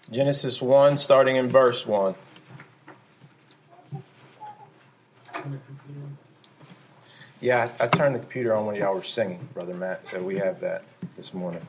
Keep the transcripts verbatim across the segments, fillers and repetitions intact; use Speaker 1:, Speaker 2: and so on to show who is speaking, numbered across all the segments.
Speaker 1: Genesis one, starting in verse one. Yeah, I, I turned the computer on when y'all were singing, Brother Matt, so we have that this morning.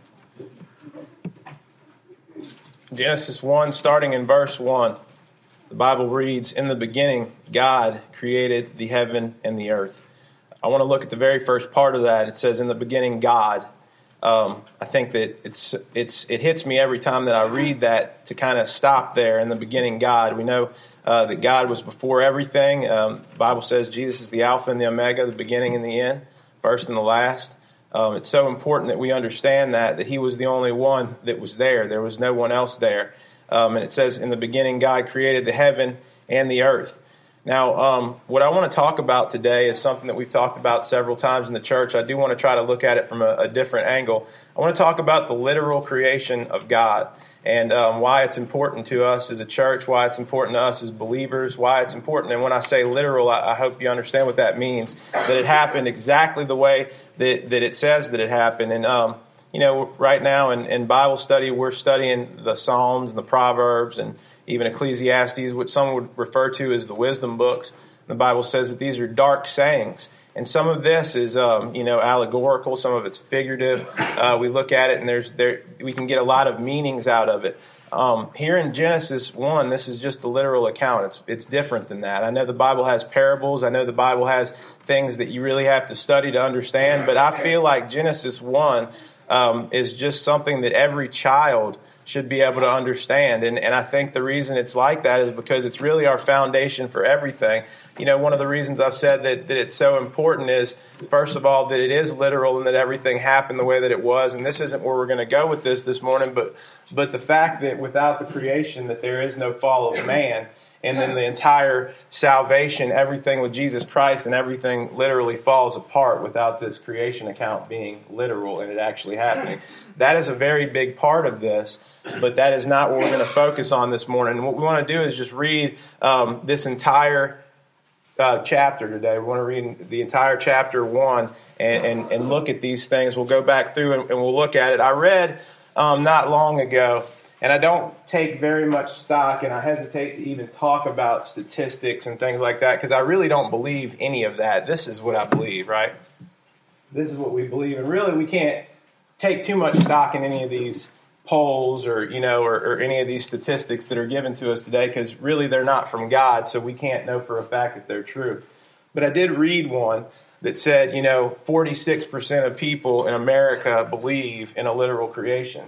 Speaker 1: Genesis one, starting in verse one. The Bible reads, "In the beginning, God created the heaven and the earth." I want to look at the very first part of that. It says, "In the beginning, God." Um, I think that it's it's it hits me every time that I read that to kind of stop there. In the beginning, God. We know uh, that God was before everything. Um, the Bible says Jesus is the Alpha and the Omega, the beginning and the end, first and the last. Um, it's so important that we understand that, that he was the only one that was there. There was no one else there. Um, and it says, "In the beginning, God created the heaven and the earth." Now, um, what I want to talk about today is something that we've talked about several times in the church. I do want to try to look at it from a, a different angle. I want to talk about the literal creation of God and um, why it's important to us as a church, why it's important to us as believers, why it's important. And when I say literal, I, I hope you understand what that means, that it happened exactly the way that, that it says that it happened. And, um, you know, right now in, in Bible study, we're studying the Psalms and the Proverbs and even Ecclesiastes, which some would refer to as the wisdom books. The Bible says that these are dark sayings. And some of this is, um, you know, allegorical. Some of it's figurative. Uh, we look at it and there's there we can get a lot of meanings out of it. Um, here in Genesis one, this is just the literal account. It's it's different than that. I know the Bible has parables. I know the Bible has things that you really have to study to understand. But I feel like Genesis one um, is just something that every child should be able to understand. And, and I think the reason it's like that is because it's really our foundation for everything. You know, one of the reasons I've said that, that it's so important is, first of all, that it is literal and that everything happened the way that it was. And this isn't where we're going to go with this this morning, but but the fact that without the creation that there is no fall of man, and then the entire salvation, everything with Jesus Christ and everything literally falls apart without this creation account being literal and it actually happening. That is a very big part of this, but that is not what we're going to focus on this morning. And what we want to do is just read um, this entire uh, chapter today. We want to read the entire chapter one and, and, and look at these things. We'll go back through and, and we'll look at it. I read um, not long ago, and I don't take very much stock, and I hesitate to even talk about statistics and things like that because I really don't believe any of that. This is what I believe, right? This is what we believe, and really we can't take too much stock in any of these polls or, you know, or, or any of these statistics that are given to us today because really they're not from God, so we can't know for a fact if they're true. But I did read one that said, you know, forty-six percent of people in America believe in a literal creation.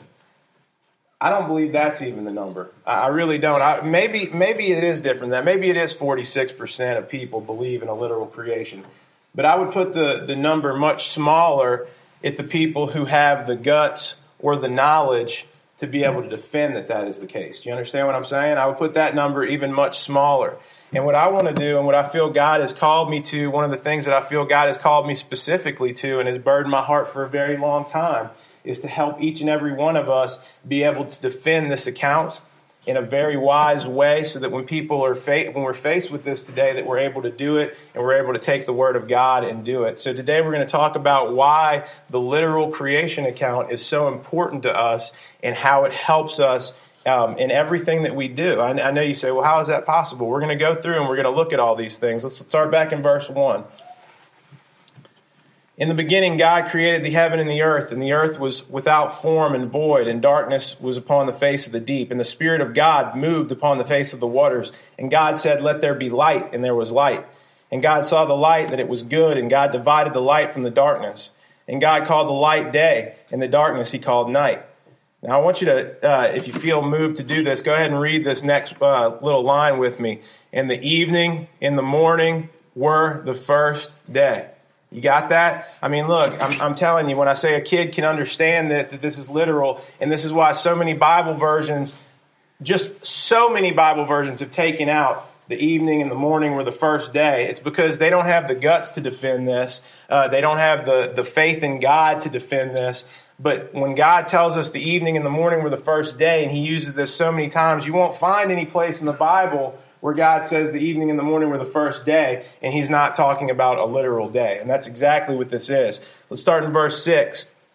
Speaker 1: I don't believe that's even the number. I really don't. I, maybe maybe it is different than that. Maybe it is forty-six percent of people believe in a literal creation. But I would put the, the number much smaller at the people who have the guts or the knowledge to be able to defend that that is the case. Do you understand what I'm saying? I would put that number even much smaller. And what I want to do and what I feel God has called me to, one of the things that I feel God has called me specifically to and has burdened my heart for a very long time, is to help each and every one of us be able to defend this account in a very wise way so that when people are fa- when we're faced with this today, that we're able to do it and we're able to take the word of God and do it. So today we're going to talk about why the literal creation account is so important to us and how it helps us um, in everything that we do. I, I know you say, well, how is that possible? We're going to go through and we're going to look at all these things. Let's start back in verse one. "In the beginning, God created the heaven and the earth, and the earth was without form and void, and darkness was upon the face of the deep. And the Spirit of God moved upon the face of the waters. And God said, 'Let there be light,' and there was light. And God saw the light, that it was good, and God divided the light from the darkness. And God called the light day, and the darkness he called night." Now, I want you to, uh, if you feel moved to do this, go ahead and read this next uh, little line with me. "And the evening and the morning were the first day." You got that? I mean, look, I'm, I'm telling you, when I say a kid can understand that, that this is literal, and this is why so many Bible versions, just so many Bible versions have taken out the evening and the morning were the first day. It's because they don't have the guts to defend this. Uh, they don't have the, the faith in God to defend this. But when God tells us the evening and the morning were the first day, and he uses this so many times, you won't find any place in the Bible where God says the evening and the morning were the first day, and he's not talking about a literal day. And that's exactly what this is. Let's start in verse six.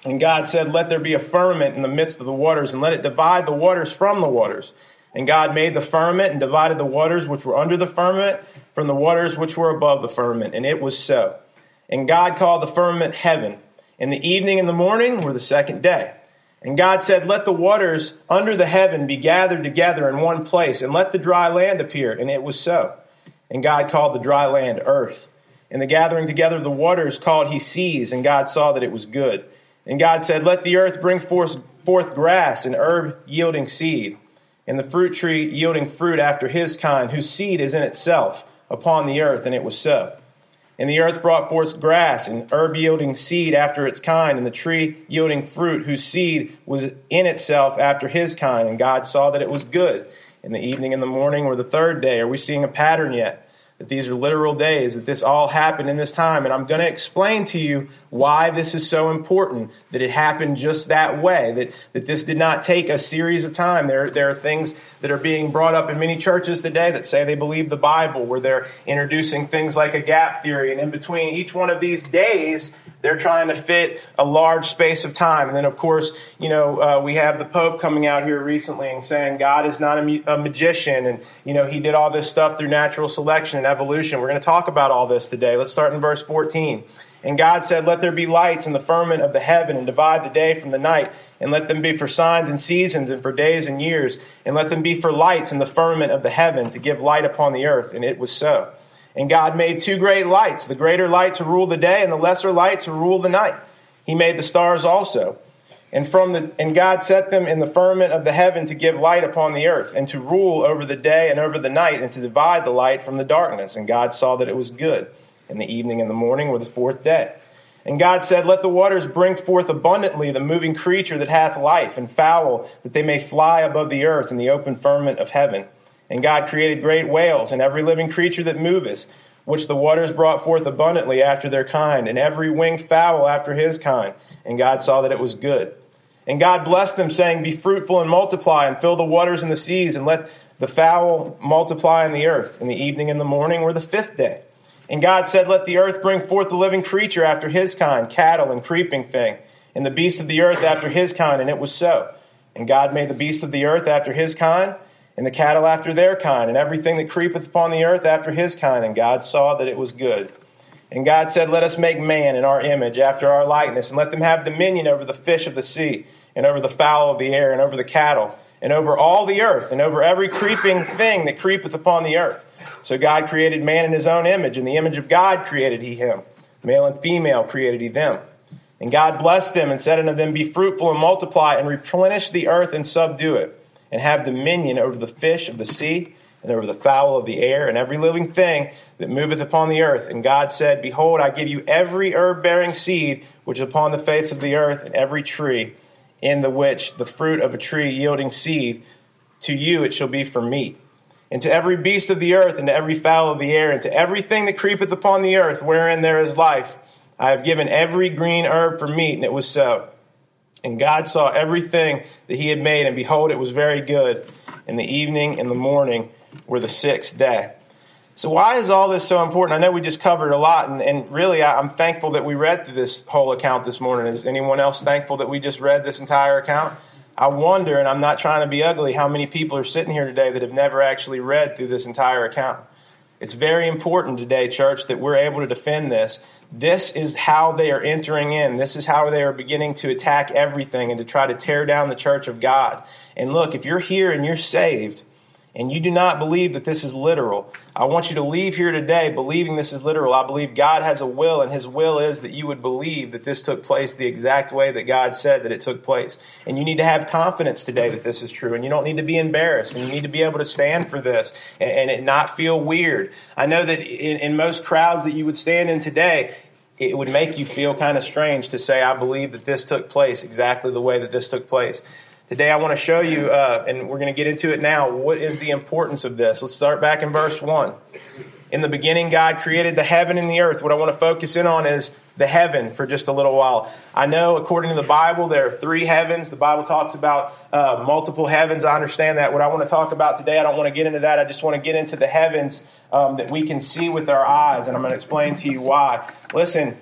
Speaker 1: And God said, let there be a firmament in the midst of the waters, and let it divide the waters from the waters. And God made the firmament and divided the waters which were under the firmament from the waters which were above the firmament. And it was so. And God called the firmament heaven. And the evening and the morning were the second day. And God said, let the waters under the heaven be gathered together in one place, and let the dry land appear. And it was so. And God called the dry land earth. And the gathering together of the waters called he seas. And God saw that it was good. And God said, let the earth bring forth, forth grass and herb yielding seed, and the fruit tree yielding fruit after his kind, whose seed is in itself upon the earth. And it was so. And the earth brought forth grass and herb yielding seed after its kind, and the tree yielding fruit, whose seed was in itself after his kind. And God saw that it was good. And the evening and the morning were the third day. Are we seeing a pattern yet? That these are literal days, that this all happened in this time. And I'm going to explain to you why this is so important, that it happened just that way, that, that this did not take a series of time. There, there are things that are being brought up in many churches today that say they believe the Bible, where they're introducing things like a gap theory. And in between each one of these days, they're trying to fit a large space of time. And then, of course, you know, uh, we have the Pope coming out here recently and saying God is not a, mu- a magician. And, you know, he did all this stuff through natural selection and evolution. We're going to talk about all this today. Let's start in verse fourteen. And God said, let there be lights in the firmament of the heaven, and divide the day from the night, and let them be for signs and seasons, and for days and years, and let them be for lights in the firmament of the heaven, to give light upon the earth. And it was so. And God made two great lights, the greater light to rule the day, and the lesser light to rule the night. He made the stars also. And from the and God set them in the firmament of the heaven to give light upon the earth, and to rule over the day and over the night, and to divide the light from the darkness. And God saw that it was good. And the evening and the morning were the fourth day. And God said, let the waters bring forth abundantly the moving creature that hath life, and fowl, that they may fly above the earth in the open firmament of heaven. And God created great whales, and every living creature that moveth, which the waters brought forth abundantly after their kind, and every winged fowl after his kind. And God saw that it was good. And God blessed them, saying, be fruitful and multiply, and fill the waters and the seas, and let the fowl multiply in the earth. And the evening and the morning were the fifth day. And God said, let the earth bring forth the living creature after his kind, cattle and creeping thing, and the beast of the earth after his kind. And it was so. And God made the beast of the earth after his kind, and the cattle after their kind, and everything that creepeth upon the earth after his kind. And God saw that it was good. And God said, let us make man in our image, after our likeness, and let them have dominion over the fish of the sea, and over the fowl of the air, and over the cattle, and over all the earth, and over every creeping thing that creepeth upon the earth. So God created man in his own image. In the image of God created he him. Male and female created he them. And God blessed them and said unto them, be fruitful and multiply, and replenish the earth and subdue it, and have dominion over the fish of the sea, and over the fowl of the air, and every living thing that moveth upon the earth. And God said, behold, I give you every herb-bearing seed which is upon the face of the earth, and every tree in the which the fruit of a tree yielding seed, to you it shall be for meat. And to every beast of the earth, and to every fowl of the air, and to everything that creepeth upon the earth, wherein there is life, I have given every green herb for meat. And it was so. And God saw everything that he had made, and behold, it was very good. And the evening and the morning were the sixth day. So why is all this so important? I know we just covered a lot, and, and really I'm thankful that we read through this whole account this morning. Is anyone else thankful that we just read this entire account? I wonder, and I'm not trying to be ugly, how many people are sitting here today that have never actually read through this entire account. It's very important today, church, that we're able to defend this. This is how they are entering in. This is how they are beginning to attack everything and to try to tear down the church of God. And look, if you're here and you're saved, and you do not believe that this is literal, I want you to leave here today believing this is literal. I believe God has a will, and his will is that you would believe that this took place the exact way that God said that it took place. And you need to have confidence today that this is true, and you don't need to be embarrassed, and you need to be able to stand for this and, and it not feel weird. I know that in, in most crowds that you would stand in today, it would make you feel kind of strange to say, I believe that this took place exactly the way that this took place. Today I want to show you, uh, and we're going to get into it now, what is the importance of this. Let's start back in verse one. In the beginning, God created the heaven and the earth. What I want to focus in on is the heaven for just a little while. I know according to the Bible, there are three heavens. The Bible talks about uh, multiple heavens. I understand that. What I want to talk about today, I don't want to get into that. I just want to get into the heavens um, that we can see with our eyes, and I'm going to explain to you why. Listen,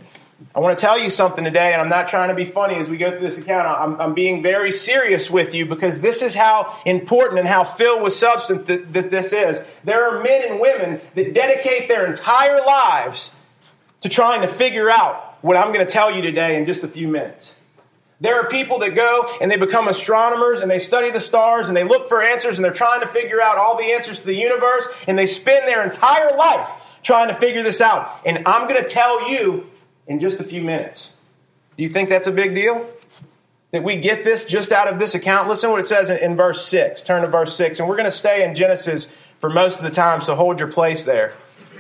Speaker 1: I want to tell you something today, and I'm not trying to be funny as we go through this account. I'm, I'm being very serious with you because this is how important and how filled with substance that, that this is. There are men and women that dedicate their entire lives to trying to figure out what I'm going to tell you today in just a few minutes. There are people that go and they become astronomers and they study the stars and they look for answers and they're trying to figure out all the answers to the universe, and they spend their entire life trying to figure this out. And I'm going to tell you in just a few minutes. Do you think that's a big deal? That we get this just out of this account? Listen to what it says in, in verse six. Turn to verse six. And we're going to stay in Genesis for most of the time, so hold your place there.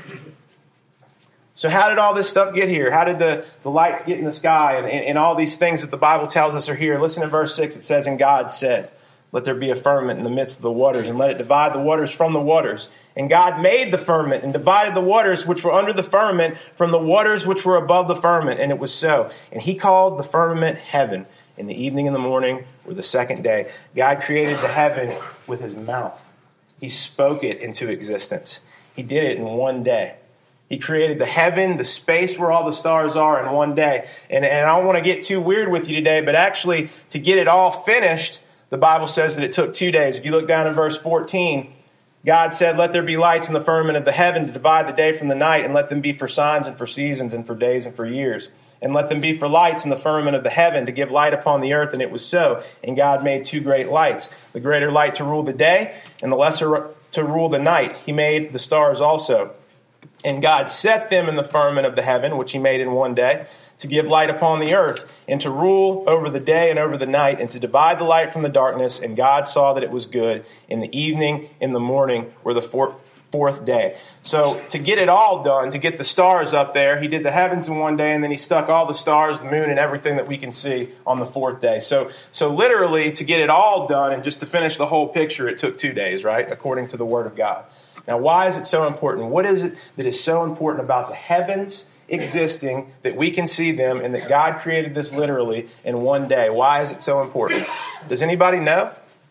Speaker 1: So how did all this stuff get here? How did the, the lights get in the sky and, and, and all these things that the Bible tells us are here? Listen to verse six. It says, "And God said, let there be a firmament in the midst of the waters, and let it divide the waters from the waters. And God made the firmament and divided the waters which were under the firmament from the waters which were above the firmament. And it was so. And he called the firmament heaven. In the evening and the morning were the second day." God created the heaven with his mouth. He spoke it into existence. He did it in one day. He created the heaven, the space where all the stars are, in one day. And, and I don't want to get too weird with you today, but actually to get it all finished, the Bible says that it took two days. If you look down in verse fourteen, God said, "Let there be lights in the firmament of the heaven to divide the day from the night, and let them be for signs and for seasons and for days and for years. And let them be for lights in the firmament of the heaven to give light upon the earth." And it was so. And God made two great lights, the greater light to rule the day and the lesser to rule the night. He made the stars also. And God set them in the firmament of the heaven, which he made in one day, to give light upon the earth, and to rule over the day and over the night, and to divide the light from the darkness. And God saw that it was good. In the evening, in the morning, were the four, fourth day. So to get it all done, to get the stars up there, he did the heavens in one day, and then he stuck all the stars, the moon, and everything that we can see on the fourth day. So, so literally, to get it all done and just to finish the whole picture, it took two days, right? According to the Word of God. Now, why is it so important? What is it that is so important about the heavens existing, that we can see them, and that God created this literally in one day? Why is it so important? Does anybody know?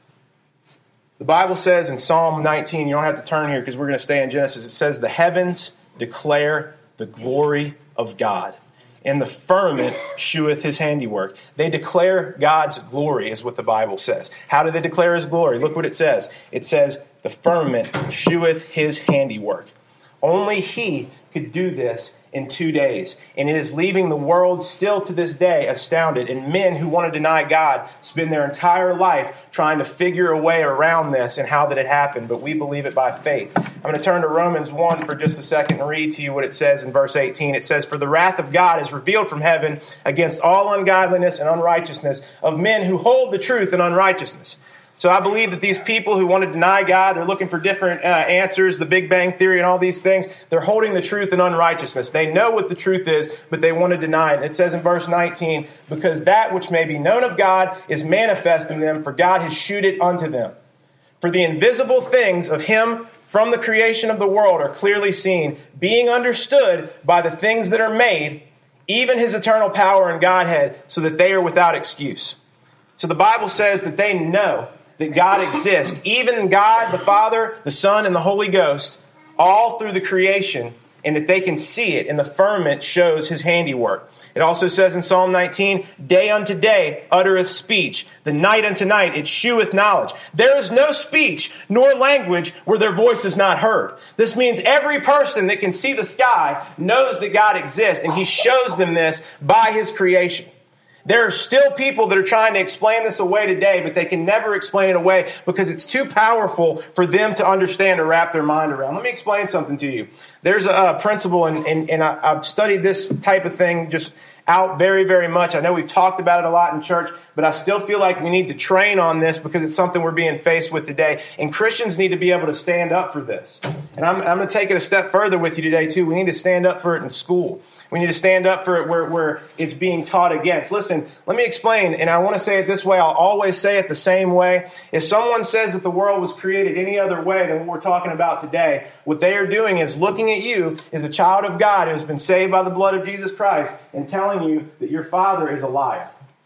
Speaker 1: The Bible says in Psalm nineteen, you don't have to turn here because we're going to stay in Genesis. It says, "The heavens declare the glory of God, and the firmament sheweth his handiwork." They declare God's glory, is what the Bible says. How do they declare his glory? Look what it says. It says, "The firmament sheweth his handiwork." Only he could do this in two days. And it is leaving the world still to this day astounded. And men who want to deny God spend their entire life trying to figure a way around this and how that it happened. But we believe it by faith. I'm going to turn to Romans one for just a second and read to you what it says in verse eighteen. It says, "For the wrath of God is revealed from heaven against all ungodliness and unrighteousness of men who hold the truth in unrighteousness." So I believe that these people who want to deny God, they're looking for different uh, answers, the Big Bang Theory and all these things. They're holding the truth in unrighteousness. They know what the truth is, but they want to deny it. It says in verse nineteen, "Because that which may be known of God is manifest in them, for God has shewed it unto them. For the invisible things of him from the creation of the world are clearly seen, being understood by the things that are made, even his eternal power and Godhead, so that they are without excuse." So the Bible says that they know that God exists, even God, the Father, the Son, and the Holy Ghost, all through the creation, and that they can see it, and the firmament shows his handiwork. It also says in Psalm nineteen, "Day unto day uttereth speech, the night unto night it sheweth knowledge." There is no speech nor language where their voice is not heard. This means every person that can see the sky knows that God exists, and he shows them this by his creation. There are still people that are trying to explain this away today, but they can never explain it away because it's too powerful for them to understand or wrap their mind around. Let me explain something to you. There's a, a principle, and, and, and I, I've studied this type of thing just out very, very much. I know we've talked about it a lot in church, but I still feel like we need to train on this because it's something we're being faced with today. And Christians need to be able to stand up for this. And I'm, I'm going to take it a step further with you today, too. We need to stand up for it in school. We need to stand up for it where, where it's being taught against. Listen, let me explain, and I want to say it this way. I'll always say it the same way. If someone says that the world was created any other way than what we're talking about today, what they are doing is looking at you as a child of God who has been saved by the blood of Jesus Christ and telling you that your father is a liar.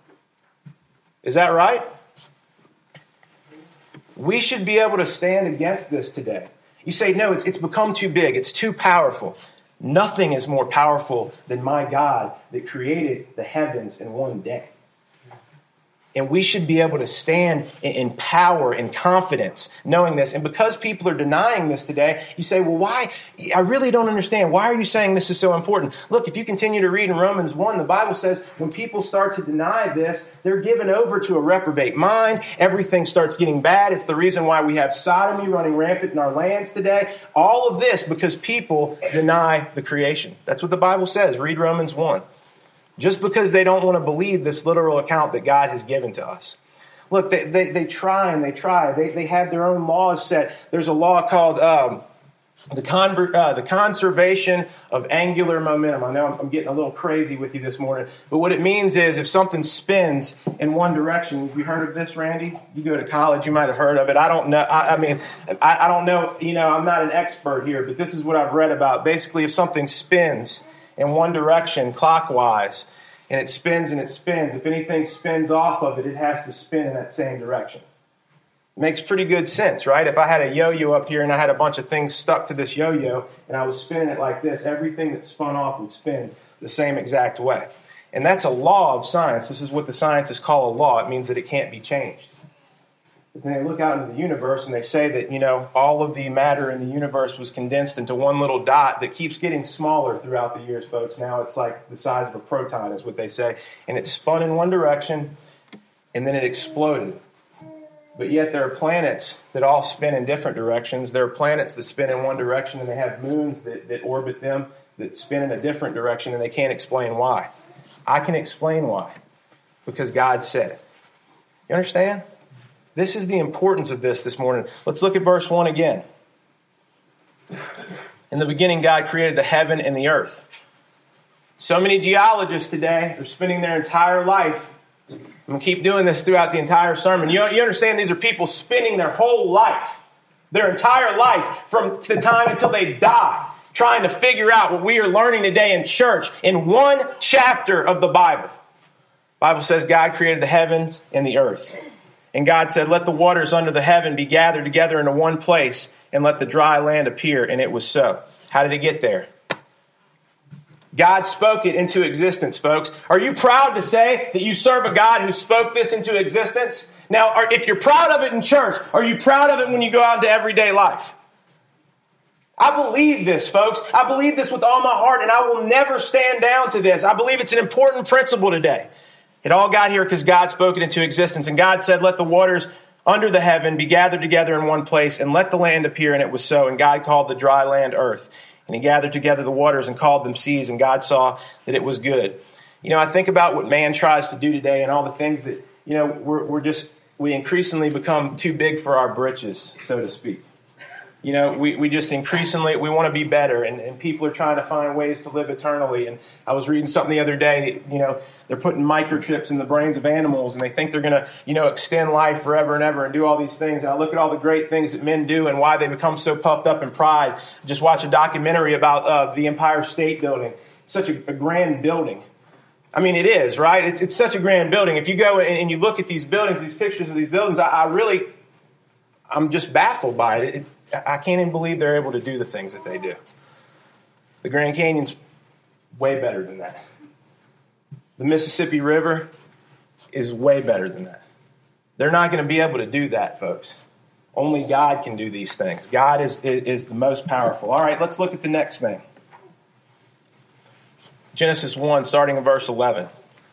Speaker 1: Is that right? We should be able to stand against this today. You say, no, it's, it's become too big. It's too powerful. Nothing is more powerful than my God that created the heavens in one day. And we should be able to stand in power and confidence knowing this. And because people are denying this today, you say, well, why? I really don't understand. Why are you saying this is so important? Look, if you continue to read in Romans one, the Bible says when people start to deny this, they're given over to a reprobate mind. Everything starts getting bad. It's the reason why we have sodomy running rampant in our lands today. All of this because people deny the creation. That's what the Bible says. Read Romans one. Just because they don't want to believe this literal account that God has given to us. Look, they, they, they try and they try. They, they have their own laws set. There's a law called um, the, conver- uh, the conservation of angular momentum. I know I'm, I'm getting a little crazy with you this morning, but what it means is if something spins in one direction, have you heard of this, Randy? You go to college, you might have heard of it. I don't know. I, I mean, I, I don't know. You know, I'm not an expert here, but this is what I've read about. Basically, if something spins in one direction clockwise, and it spins and it spins. If anything spins off of it, it has to spin in that same direction. Makes pretty good sense, right? If I had a yo-yo up here and I had a bunch of things stuck to this yo-yo and I was spinning it like this, everything that spun off would spin the same exact way. And that's a law of science. This is what the scientists call a law. It means that it can't be changed. But then they look out into the universe and they say that, you know, all of the matter in the universe was condensed into one little dot that keeps getting smaller throughout the years, folks. Now it's like the size of a proton is what they say. And it spun in one direction and then it exploded. But yet there are planets that all spin in different directions. There are planets that spin in one direction and they have moons that, that orbit them that spin in a different direction and they can't explain why. I can explain why. Because God said it. You understand? This is the importance of this this morning. Let's look at verse one again. In the beginning, God created the heaven and the earth. So many geologists today are spending their entire life. I'm going to keep doing this throughout the entire sermon. You, you understand these are people spending their whole life, their entire life, from the time until they die, trying to figure out what we are learning today in church in one chapter of the Bible. The Bible says God created the heavens and the earth. And God said, let the waters under the heaven be gathered together into one place and let the dry land appear. And it was so. How did it get there? God spoke it into existence, folks. Are you proud to say that you serve a God who spoke this into existence? Now, are, if you're proud of it in church, are you proud of it when you go out into everyday life? I believe this, folks. I believe this with all my heart, and I will never stand down to this. I believe it's an important principle today. It all got here because God spoke it into existence. And God said, let the waters under the heaven be gathered together in one place and let the land appear. And it was so. And God called the dry land earth. And he gathered together the waters and called them seas. And God saw that it was good. You know, I think about what man tries to do today and all the things that, you know, we're, we're just, we increasingly become too big for our britches, so to speak. You know, we, we just increasingly, we want to be better, and, and people are trying to find ways to live eternally. And I was reading something the other day, you know, they're putting microchips in the brains of animals, and they think they're going to, you know, extend life forever and ever and do all these things. And I look at all the great things that men do and why they become so puffed up in pride. Just watch a documentary about uh, the Empire State Building. It's such a, a grand building. I mean, it is, right? It's, it's such a grand building. If you go and, and you look at these buildings, these pictures of these buildings, I, I really, I'm just baffled by it. it I can't even believe they're able to do the things that they do. The Grand Canyon's way better than that. The Mississippi River is way better than that. They're not going to be able to do that, folks. Only God can do these things. God is, is the most powerful. All right, let's look at the next thing. Genesis one, starting in verse eleven.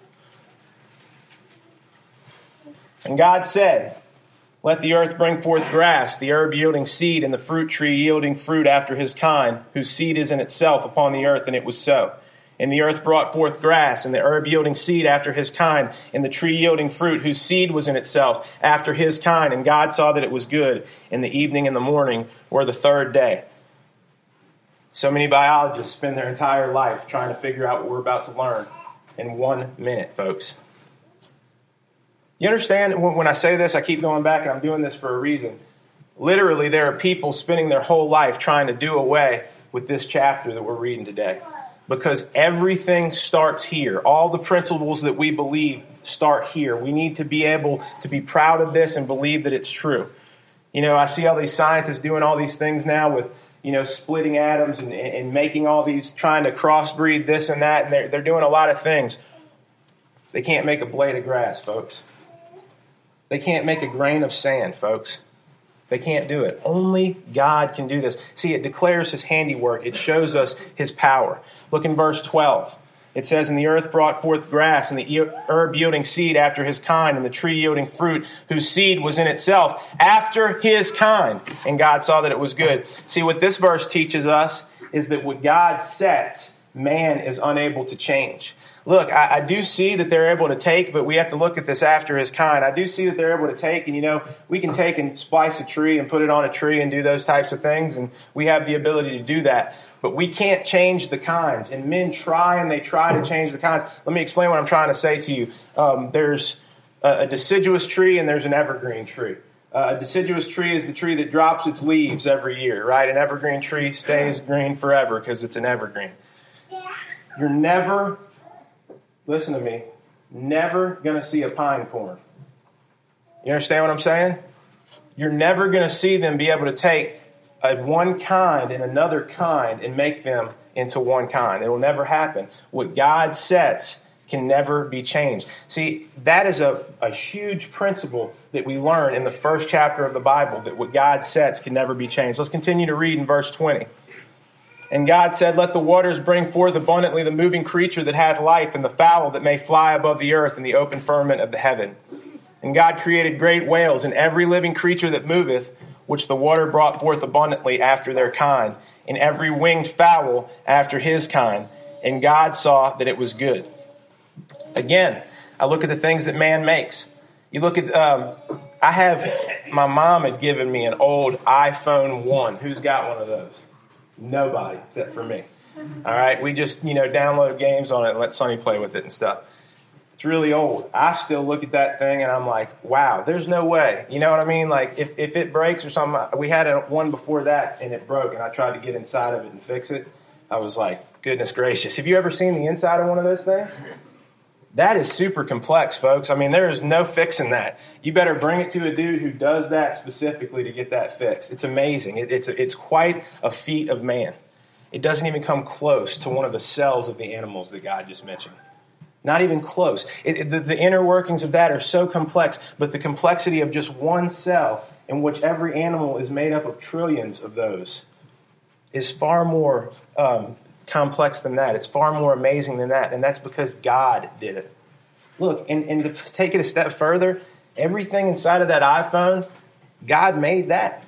Speaker 1: And God said, let the earth bring forth grass, the herb yielding seed, and the fruit tree yielding fruit after his kind, whose seed is in itself upon the earth. And it was so. And the earth brought forth grass, and the herb yielding seed after his kind, and the tree yielding fruit, whose seed was in itself after his kind. And God saw that it was good. And the evening and the morning were the third day. So many biologists spend their entire life trying to figure out what we're about to learn in one minute, folks. You understand when I say this, I keep going back and I'm doing this for a reason. Literally, there are people spending their whole life trying to do away with this chapter that we're reading today. Because everything starts here. All the principles that we believe start here. We need to be able to be proud of this and believe that it's true. You know, I see all these scientists doing all these things now with, you know, splitting atoms and, and making all these, trying to crossbreed this and that, and they're, they're doing a lot of things. They can't make a blade of grass, folks. They can't make a grain of sand, folks. They can't do it. Only God can do this. See, it declares his handiwork. It shows us his power. Look in verse twelve. It says, and the earth brought forth grass, and the herb yielding seed after his kind, and the tree yielding fruit, whose seed was in itself after his kind. And God saw that it was good. See, what this verse teaches us is that what God sets, man is unable to change. Look, I, I do see that they're able to take, but we have to look at this after his kind. I do see that they're able to take, and you know, we can take and splice a tree and put it on a tree and do those types of things, and we have the ability to do that. But we can't change the kinds, and men try and they try to change the kinds. Let me explain what I'm trying to say to you. Um, there's a, a deciduous tree and there's an evergreen tree. Uh, a deciduous tree is the tree that drops its leaves every year, right? An evergreen tree stays green forever because it's an evergreen. You're never, listen to me, never going to see a pine cone. You understand what I'm saying? You're never going to see them be able to take a one kind and another kind and make them into one kind. It will never happen. What God sets can never be changed. See, that is a, a huge principle that we learn in the first chapter of the Bible, that what God sets can never be changed. Let's continue to read in verse twenty. And God said, let the waters bring forth abundantly the moving creature that hath life, and the fowl that may fly above the earth in the open firmament of the heaven. And God created great whales and every living creature that moveth, which the water brought forth abundantly after their kind, and every winged fowl after his kind. And God saw that it was good. Again, I look at the things that man makes. You look at, um, I have, my mom had given me an old iPhone one. Who's got one of those? Nobody, except for me. All right, we just, you know, download games on it and let Sonny play with it and stuff. It's really old. I still look at that thing and I'm like, wow, there's no way. You know what I mean? Like, if, if it breaks or something, we had a, one before that and it broke, and I tried to get inside of it and fix it. I was like, goodness gracious. Have you ever seen the inside of one of those things? That is super complex, folks. I mean, there is no fixing that. You better bring it to a dude who does that specifically to get that fixed. It's amazing. It, it's, it's quite a feat of man. It doesn't even come close to one of the cells of the animals that God just mentioned. Not even close. It, it, the, the inner workings of that are so complex, but the complexity of just one cell, in which every animal is made up of trillions of those, is far more um, complex than that. It's far more amazing than that, and that's because God did it. Look, and, and to take it a step further, everything inside of that iPhone, God made that.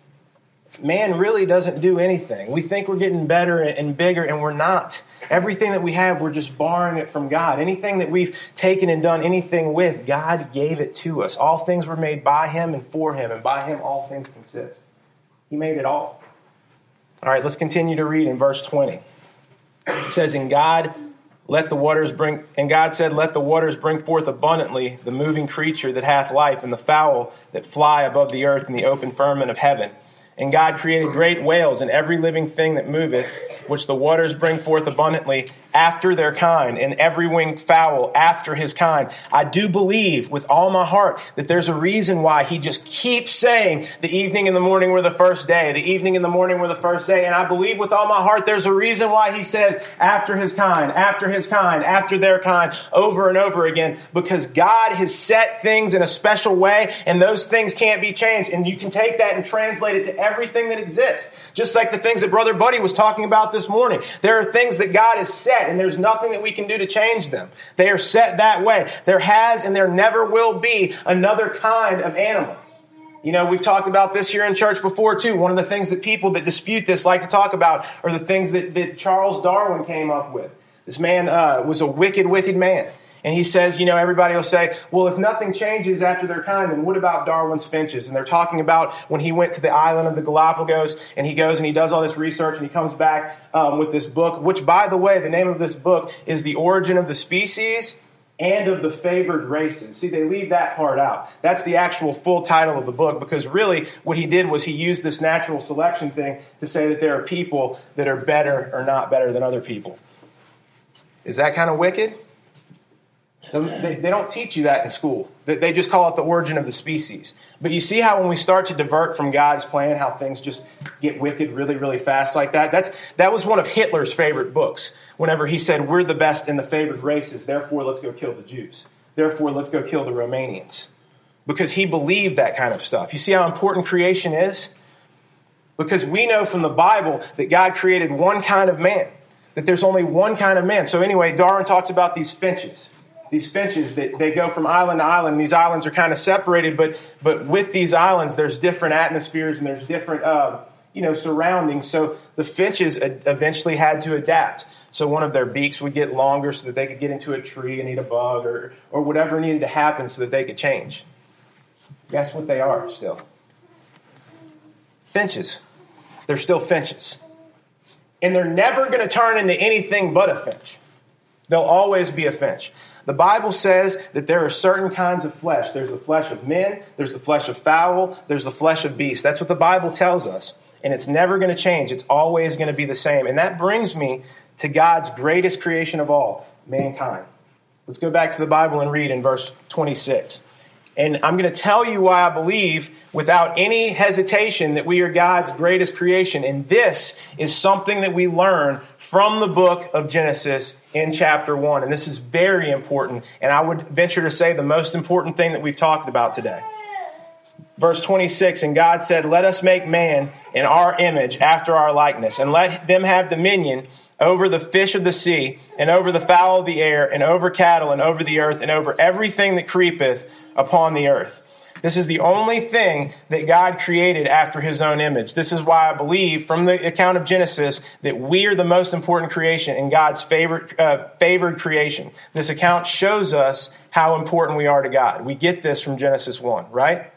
Speaker 1: Man really doesn't do anything. We think we're getting better and bigger, and we're not. Everything that we have, we're just borrowing it from God. Anything that we've taken and done anything with, God gave it to us. All things were made by him and for him, and by him all things consist. He made it all. All right, let's continue to read in verse twenty. It says, and God let the waters bring, and God said, let the waters bring forth abundantly the moving creature that hath life, and the fowl that fly above the earth in the open firmament of heaven. And God created great whales and every living thing that moveth, which the waters bring forth abundantly after their kind, and every winged fowl after his kind. I do believe with all my heart that there's a reason why he just keeps saying the evening and the morning were the first day, the evening and the morning were the first day. And I believe with all my heart there's a reason why he says after his kind, after his kind, after their kind, over and over again, because God has set things in a special way, and those things can't be changed. And you can take that and translate it to everything that exists. Just like the things that Brother Buddy was talking about this morning. There are things that God has set, and there's nothing that we can do to change them. They are set that way. There has and there never will be another kind of animal. You know, we've talked about this here in church before too. One of the things that people that dispute this like to talk about are the things that, that Charles Darwin came up with. This man uh, was a wicked, wicked man. And he says, you know, everybody will say, well, if nothing changes after their kind, then what about Darwin's finches? And they're talking about when he went to the island of the Galapagos, and he goes and he does all this research, and he comes back um, with this book, which, by the way, the name of this book is The Origin of the Species and of the Favored Races. See, they leave that part out. That's the actual full title of the book, because really what he did was he used this natural selection thing to say that there are people that are better or not better than other people. Is that kind of wicked? They, they don't teach you that in school. They, they just call it the origin of the species. But you see how when we start to divert from God's plan, how things just get wicked really, really fast like that? That's That was one of Hitler's favorite books. Whenever he said, we're the best in the favored races, therefore let's go kill the Jews. Therefore let's go kill the Romanians. Because he believed that kind of stuff. You see how important creation is? Because we know from the Bible that God created one kind of man. That there's only one kind of man. So anyway, Darwin talks about these finches. These finches that they go from island to island. These islands are kind of separated, but but with these islands, there's different atmospheres and there's different uh, you know surroundings. So the finches eventually had to adapt. So one of their beaks would get longer so that they could get into a tree and eat a bug or or whatever needed to happen so that they could change. Guess what they are still? Finches. They're still finches. And they're never going to turn into anything but a finch. They'll always be a finch. The Bible says that there are certain kinds of flesh. There's the flesh of men. There's the flesh of fowl. There's the flesh of beasts. That's what the Bible tells us. And it's never going to change. It's always going to be the same. And that brings me to God's greatest creation of all, mankind. Let's go back to the Bible and read in verse twenty-six. And I'm going to tell you why I believe without any hesitation that we are God's greatest creation. And this is something that we learn from the book of Genesis in chapter one. And this is very important. And I would venture to say the most important thing that we've talked about today. Verse twenty-six, and God said, let us make man in our image after our likeness, and let them have dominion over the fish of the sea, and over the fowl of the air, and over cattle, and over the earth, and over everything that creepeth upon the earth. This is the only thing that God created after his own image. This is why I believe from the account of Genesis that we are the most important creation in God's favorite, uh, favored creation. This account shows us how important we are to God. We get this from Genesis one, right?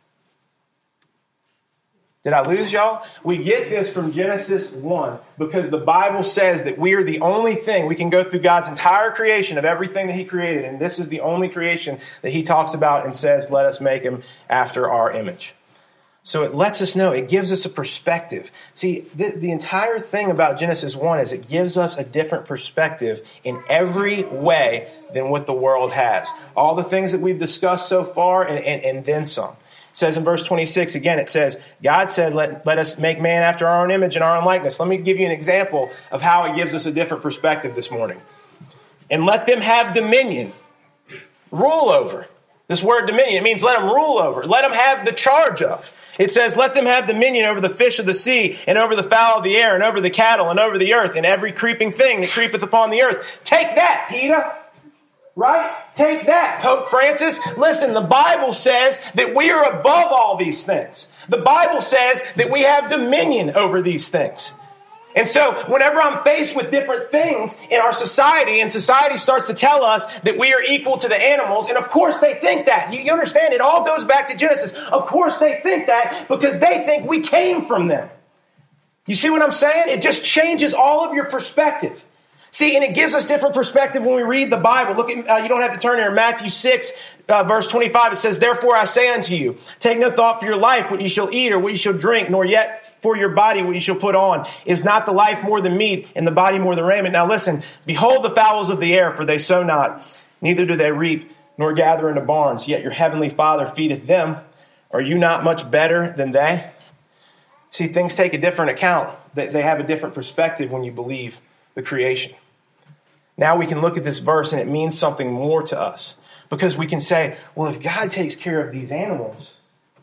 Speaker 1: Did I lose y'all? We get this from Genesis one because the Bible says that we are the only thing. We can go through God's entire creation of everything that he created, and this is the only creation that he talks about and says, let us make him after our image. So it lets us know, it gives us a perspective. See, the, the entire thing about Genesis one is it gives us a different perspective in every way than what the world has. All the things that we've discussed so far and, and, and then some. It says in verse twenty-six, again, it says, God said, let, let us make man after our own image and our own likeness. Let me give you an example of how it gives us a different perspective this morning. And let them have dominion, rule over. This word dominion, it means let them rule over. Let them have the charge of. It says, let them have dominion over the fish of the sea and over the fowl of the air and over the cattle and over the earth and every creeping thing that creepeth upon the earth. Take that, Peter. Right? Take that, Pope Francis. Listen, the Bible says that we are above all these things. The Bible says that we have dominion over these things. And so whenever I'm faced with different things in our society, and society starts to tell us that we are equal to the animals, and of course they think that. You understand, it all goes back to Genesis. Of course they think that because they think we came from them. You see what I'm saying? It just changes all of your perspective. See, and it gives us different perspective when we read the Bible. Look at, uh, you don't have to turn here. Matthew six, uh, verse twenty-five, it says, therefore I say unto you, take no thought for your life, what you shall eat or what you shall drink, nor yet for your body what you shall put on. Is not the life more than meat, and the body more than raiment? Now listen, behold the fowls of the air, for they sow not, neither do they reap, nor gather into barns, yet your heavenly Father feedeth them. Are you not much better than they? See, things take a different account. They have a different perspective when you believe the creation. Now we can look at this verse and it means something more to us because we can say, well, if God takes care of these animals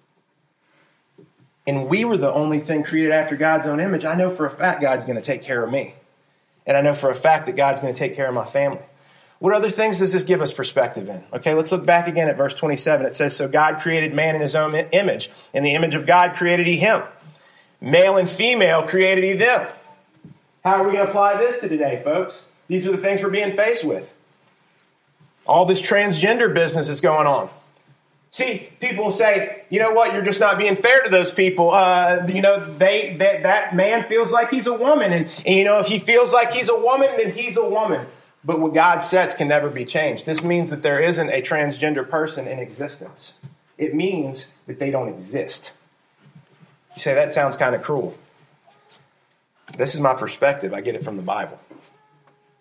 Speaker 1: and we were the only thing created after God's own image, I know for a fact God's going to take care of me. And I know for a fact that God's going to take care of my family. What other things does this give us perspective in? Okay, let's look back again at verse twenty-seven. It says, so God created man in his own image. In the image of God created he him. Male and female created he them. How are we going to apply this to today, folks? These are the things we're being faced with. All this transgender business is going on. See, people will say, you know what, you're just not being fair to those people. Uh, you know, they that, that man feels like he's a woman. And, and, you know, if he feels like he's a woman, then he's a woman. But what God sets can never be changed. This means that there isn't a transgender person in existence. It means that they don't exist. You say, that sounds kind of cruel. This is my perspective. I get it from the Bible.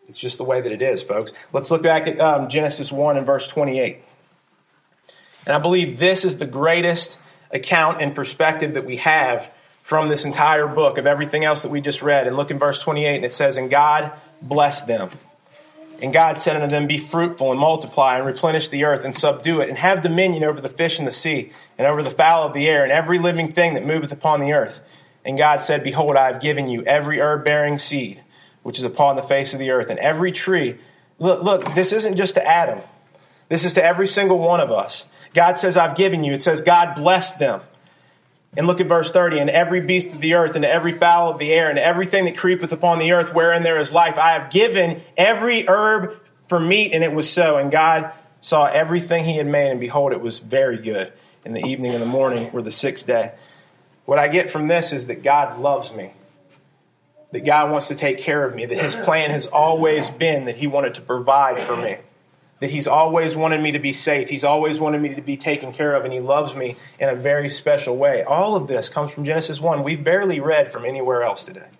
Speaker 1: It's just the way that it is, folks. Let's look back at um, Genesis one and verse twenty-eight. And I believe this is the greatest account and perspective that we have from this entire book of everything else that we just read. And look in verse twenty-eight, and it says, "And God blessed them. And God said unto them, Be fruitful and multiply and replenish the earth and subdue it, and have dominion over the fish in the sea and over the fowl of the air and every living thing that moveth upon the earth. And God said, Behold, I have given you every herb-bearing seed which is upon the face of the earth, and every tree." Look, look, this isn't just to Adam. This is to every single one of us. God says, I've given you. It says God blessed them. And look at verse thirty. "And every beast of the earth, and every fowl of the air, and everything that creepeth upon the earth, wherein there is life, I have given every herb for meat." And it was so. And God saw everything he had made, and behold, it was very good. And the evening and the morning were the sixth day. What I get from this is that God loves me. That God wants to take care of me. That his plan has always been that he wanted to provide for me. That he's always wanted me to be safe. He's always wanted me to be taken care of, and he loves me in a very special way. All of this comes from Genesis one. We've barely read from anywhere else today.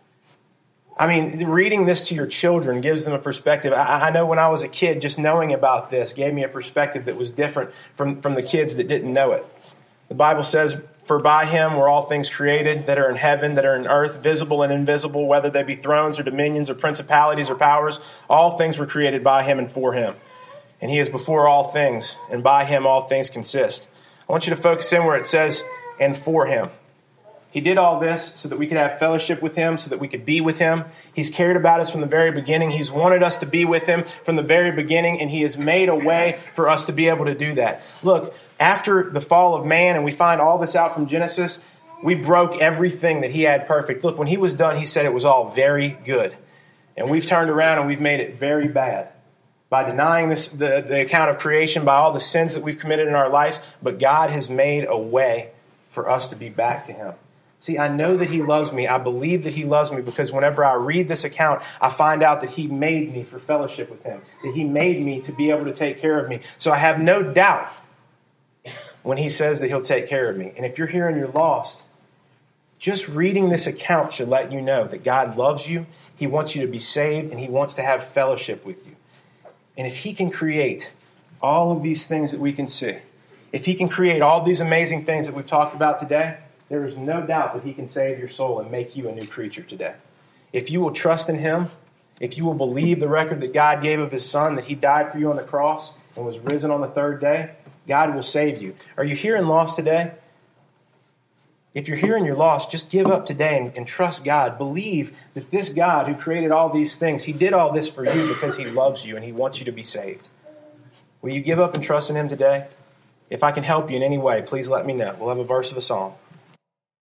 Speaker 1: I mean, reading this to your children gives them a perspective. I, I know when I was a kid, just knowing about this gave me a perspective that was different from, from the kids that didn't know it. The Bible says, "For by him were all things created that are in heaven, that are in earth, visible and invisible, whether they be thrones or dominions or principalities or powers. All things were created by him and for him. And he is before all things, and by him all things consist." I want you to focus in where it says, "and for him." He did all this so that we could have fellowship with him, so that we could be with him. He's cared about us from the very beginning. He's wanted us to be with him from the very beginning, and he has made a way for us to be able to do that. Look, after the fall of man, and we find all this out from Genesis, we broke everything that he had perfect. Look, when he was done, he said it was all very good. And we've turned around and we've made it very bad by denying this, the, the account of creation, by all the sins that we've committed in our life. But God has made a way for us to be back to him. See, I know that he loves me. I believe that he loves me because whenever I read this account, I find out that he made me for fellowship with him, that he made me to be able to take care of me. So I have no doubt when he says that he'll take care of me. And if you're here and you're lost, just reading this account should let you know that God loves you, he wants you to be saved, and he wants to have fellowship with you. And if he can create all of these things that we can see, if he can create all these amazing things that we've talked about today, there is no doubt that he can save your soul and make you a new creature today. If you will trust in him, if you will believe the record that God gave of his son, that he died for you on the cross and was risen on the third day, God will save you. Are you here and lost today? If you're here and you're lost, just give up today and, and trust God. Believe that this God who created all these things, he did all this for you because he loves you and he wants you to be saved. Will you give up and trust in him today? If I can help you in any way, please let me know. We'll have a verse of a song.